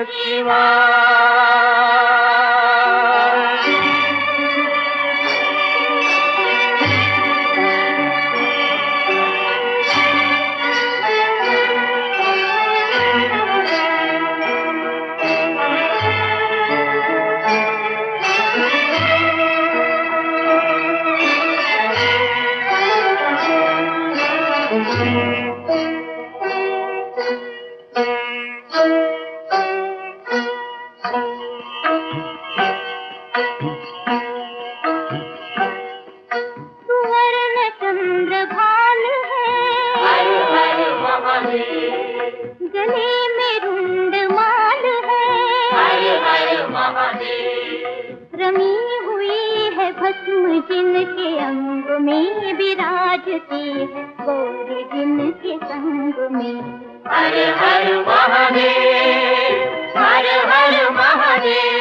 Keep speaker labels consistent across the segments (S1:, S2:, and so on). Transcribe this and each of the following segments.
S1: गले में रुंड माल है, हर हर महादेव। रमी हुई है भस्म जिनके अंग में, विराजती है गौरी जिनके संग में। हर हर महादेव, हर हर महादेव।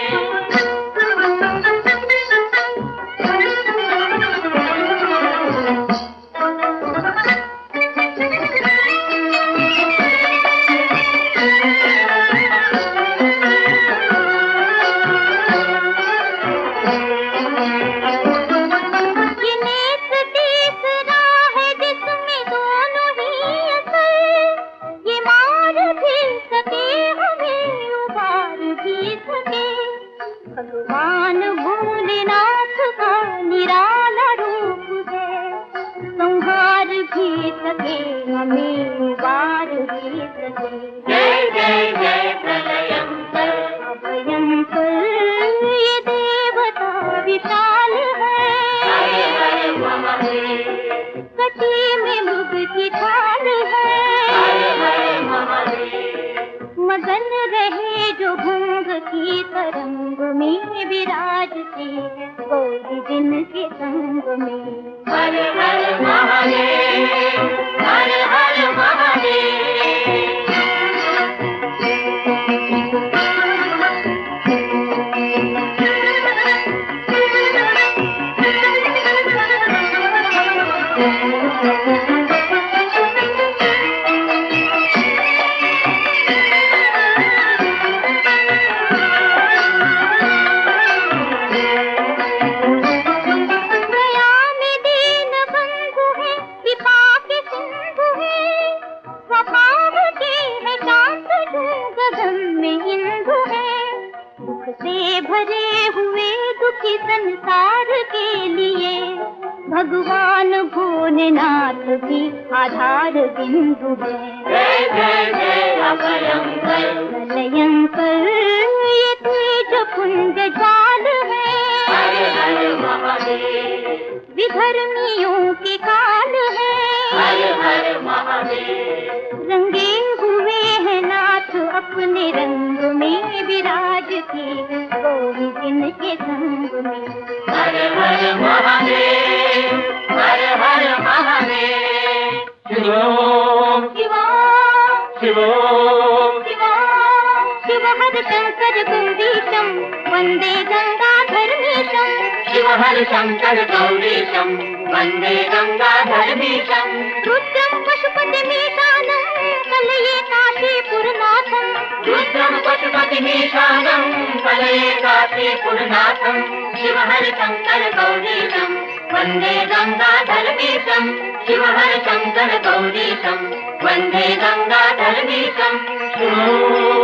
S1: भगवान भोलेनाथ का निराला रूप है, संहार भी सके हमें उबार भी सके। जय जय जय प्रलयंकर, अभयंकर ये देवता विशाल है। हर हर महादेव, कटी में मृग की ढाल है। हर हर महादेव, मगन रहे जो भंग की तरंग में, विराजती है गौरी जिनके संग में। हर हर महादेव, हर हर महादेव। से भरे हुए दुखी संसार के लिए, भगवान भोलेनाथ भी आधार बिंदु है। जय जय जय अभयंकर, प्रलयंकर ये तेज पुंज जाल है। हर हर महादेव, विधर्मियों के काल है। हर हर महादेव, रंगे हुए हैं नाथ अपने रंग में, विराजती है गौरी जिनके संग में। हर हर महादेव, हर हर महादेव। शिवोम शिवोम शिवोम शिवोम, शिव हर शंकर गौरीशम वंदे गंगाधरमीशम। शिव हर शंकर गौरीशम वंदे गंगाधरमीशम। रुद्रम पशुपतिमीशानं कलये काशीपुरनाथं। रुद्रम पशुपतिमीशानं कलये काशीपुरनाथं। शिव हर शंकर गौरीशम वंदे गंगाधरमीशम। शिव हर शंकर गौरीशम वंदे गंगाधरमीशम।